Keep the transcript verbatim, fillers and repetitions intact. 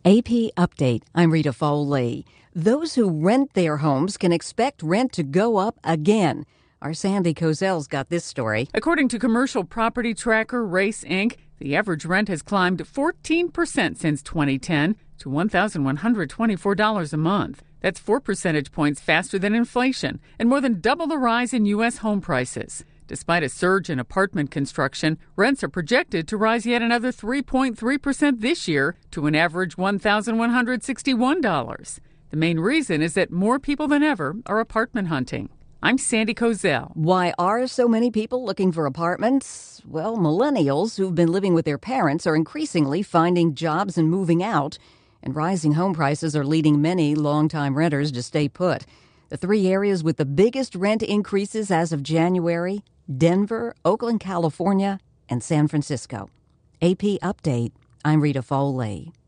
A P Update. I'm Rita Foley. Those who rent their homes can expect rent to go up again. Our Sandy Kozel's got this story. According to commercial property tracker Race Incorporated, the average rent has climbed fourteen percent since twenty ten to one thousand one hundred twenty-four dollars a month. That's four percentage points faster than inflation and more than double the rise in U S home prices. Despite a surge in apartment construction, rents are projected to rise yet another three point three percent this year to an average one thousand one hundred sixty-one dollars. The main reason is that more people than ever are apartment hunting. I'm Sandy Kozel. Why are so many people looking for apartments? Well, millennials who've been living with their parents are increasingly finding jobs and moving out, and rising home prices are leading many longtime renters to stay put. The three areas with the biggest rent increases as of January: Denver, Oakland, California, and San Francisco. A P Update. I'm Rita Foley.